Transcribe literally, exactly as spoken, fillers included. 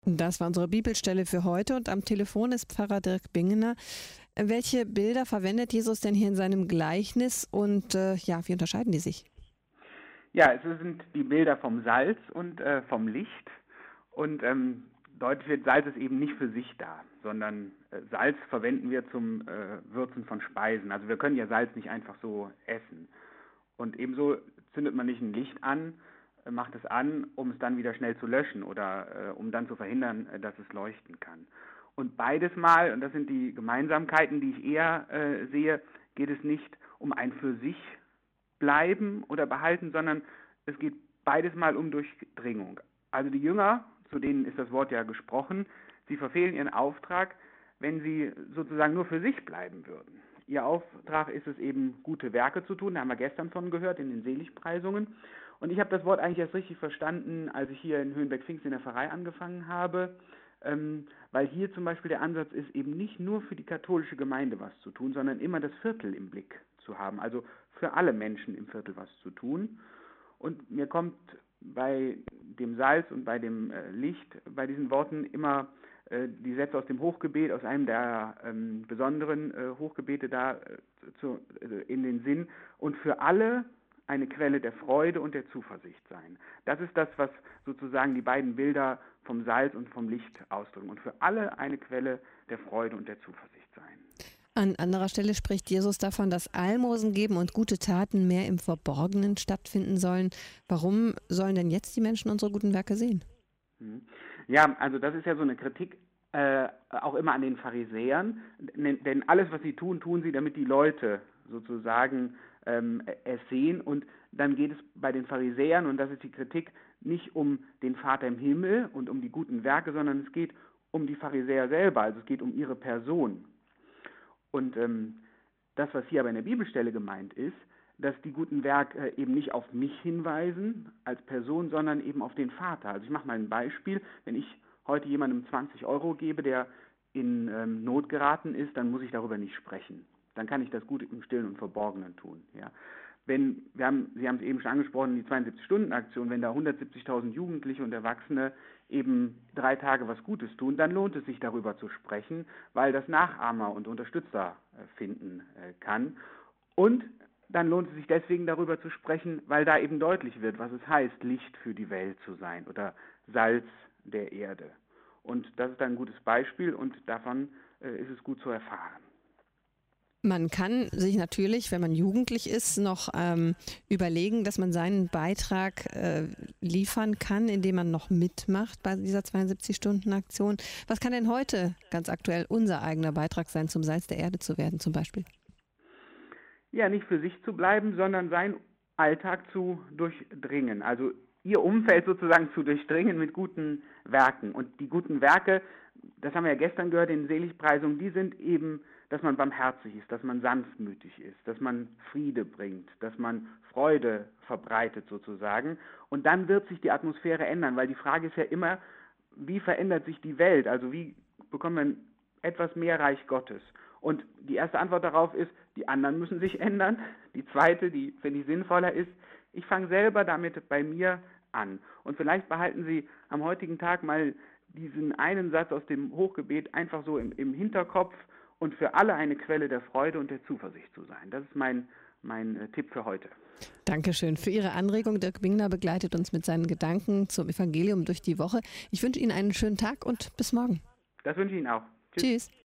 Das war unsere Bibelstelle für heute und am Telefon ist Pfarrer Dirk Bingener. Welche Bilder verwendet Jesus denn hier in seinem Gleichnis und äh, ja, wie unterscheiden die sich? Ja, es sind die Bilder vom Salz und äh, vom Licht. Und ähm, deutlich wird, Salz ist eben nicht für sich da, sondern äh, Salz verwenden wir zum äh, Würzen von Speisen. Also wir können ja Salz nicht einfach so essen. Und ebenso zündet man nicht ein Licht an, äh, macht es an, um es dann wieder schnell zu löschen oder äh, um dann zu verhindern, äh, dass es leuchten kann. Und beides Mal, und das sind die Gemeinsamkeiten, die ich eher äh, sehe, geht es nicht um ein für sich bleiben oder behalten, sondern es geht beides Mal um Durchdringung. Also die Jünger, zu denen ist das Wort ja gesprochen, sie verfehlen ihren Auftrag, wenn sie sozusagen nur für sich bleiben würden. Ihr Auftrag ist es eben, gute Werke zu tun, da haben wir gestern von gehört in den Seligpreisungen. Und ich habe das Wort eigentlich erst richtig verstanden, als ich hier in Höhenberg-Pfingst in der Pfarrei angefangen habe, ähm, weil hier zum Beispiel der Ansatz ist, eben nicht nur für die katholische Gemeinde was zu tun, sondern immer das Viertel im Blick zu haben, also für alle Menschen im Viertel was zu tun. Und mir kommt bei dem Salz und bei dem äh, Licht, bei diesen Worten immer äh, die Sätze aus dem Hochgebet, aus einem der ähm, besonderen äh, Hochgebete da äh, zu, äh, in den Sinn und für alle eine Quelle der Freude und der Zuversicht sein. Das ist das, was sozusagen die beiden Bilder vom Salz und vom Licht ausdrücken und für alle eine Quelle der Freude und der Zuversicht sein. An anderer Stelle spricht Jesus davon, dass Almosen geben und gute Taten mehr im Verborgenen stattfinden sollen. Warum sollen denn jetzt die Menschen unsere guten Werke sehen? Ja, also das ist ja so eine Kritik äh, auch immer an den Pharisäern, denn alles, was sie tun, tun sie, damit die Leute sozusagen ähm, es sehen. Und dann geht es bei den Pharisäern, und das ist die Kritik, nicht um den Vater im Himmel und um die guten Werke, sondern es geht um die Pharisäer selber, also es geht um ihre Person. Und ähm, das, was hier aber in der Bibelstelle gemeint ist, dass die guten Werke äh, eben nicht auf mich hinweisen als Person, sondern eben auf den Vater. Also ich mache mal ein Beispiel. Wenn ich heute jemandem zwanzig Euro gebe, der in ähm, Not geraten ist, dann muss ich darüber nicht sprechen. Dann kann ich das gut im Stillen und Verborgenen tun. Ja. Wenn, wir haben, Sie haben es eben schon angesprochen, die zweiundsiebzig-Stunden-Aktion, wenn da hundertsiebzigtausend Jugendliche und Erwachsene eben drei Tage was Gutes tun, dann lohnt es sich darüber zu sprechen, weil das Nachahmer und Unterstützer finden kann. Und dann lohnt es sich deswegen darüber zu sprechen, weil da eben deutlich wird, was es heißt, Licht für die Welt zu sein oder Salz der Erde. Und das ist ein gutes Beispiel und davon ist es gut zu erfahren. Man kann sich natürlich, wenn man jugendlich ist, noch ähm, überlegen, dass man seinen Beitrag äh, liefern kann, indem man noch mitmacht bei dieser zweiundsiebzig-Stunden-Aktion. Was kann denn heute ganz aktuell unser eigener Beitrag sein, zum Salz der Erde zu werden zum Beispiel? Ja, nicht für sich zu bleiben, sondern seinen Alltag zu durchdringen. Also ihr Umfeld sozusagen zu durchdringen mit guten Werken. Und die guten Werke, das haben wir ja gestern gehört in den Seligpreisungen, die sind eben, dass man barmherzig ist, dass man sanftmütig ist, dass man Friede bringt, dass man Freude verbreitet sozusagen. Und dann wird sich die Atmosphäre ändern, weil die Frage ist ja immer, wie verändert sich die Welt? Also wie bekommen wir etwas mehr Reich Gottes? Und die erste Antwort darauf ist, die anderen müssen sich ändern. Die zweite, die finde ich sinnvoller ist, ich fange selber damit bei mir an. Und vielleicht behalten Sie am heutigen Tag mal diesen einen Satz aus dem Hochgebet einfach so im, im Hinterkopf und für alle eine Quelle der Freude und der Zuversicht zu sein. Das ist mein, mein äh, Tipp für heute. Dankeschön für Ihre Anregung. Dirk Bingener begleitet uns mit seinen Gedanken zum Evangelium durch die Woche. Ich wünsche Ihnen einen schönen Tag und bis morgen. Das wünsche ich Ihnen auch. Tschüss. Tschüss.